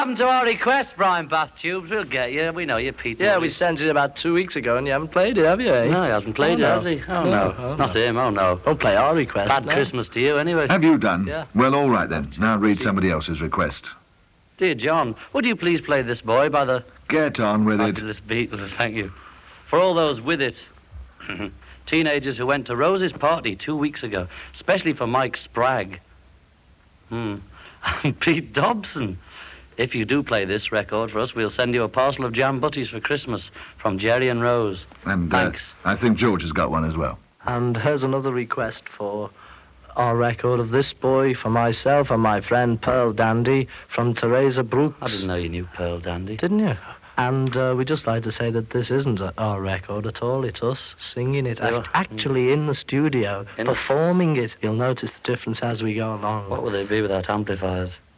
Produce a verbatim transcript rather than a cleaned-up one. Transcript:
happened to our request, Brian Bath Tubes? We'll get you. We know you, Peter. Yeah, we sent it about two weeks ago, and you haven't played it, have you, eh? No, he hasn't played oh, it, no. has he? Oh, no. no. Oh, Not no. him, oh, no. Don't play our request. Bad no. Christmas to you, anyway. Have you done? Yeah. Well, all right then. Now read somebody else's request. Dear John, would you please play This Boy by the Get on with it. fabulous Beatles? Thank you. For all those with it. Teenagers who went to Rose's party two weeks ago, especially for Mike Spragg. Hmm. And Pete Dobson. If you do play this record for us, we'll send you a parcel of jam butties for Christmas from Jerry and Rose. And uh, Thanks. I think George has got one as well. And here's another request for our record of This Boy for myself and my friend Pearl Dandy from Teresa Brooks. I didn't know you knew Pearl Dandy. Didn't you? And uh, we'd just like to say that this isn't a, our record at all. It's us singing it, Yeah. act- actually in the studio, In- performing it. You'll notice the difference as we go along. What would they be without amplifiers?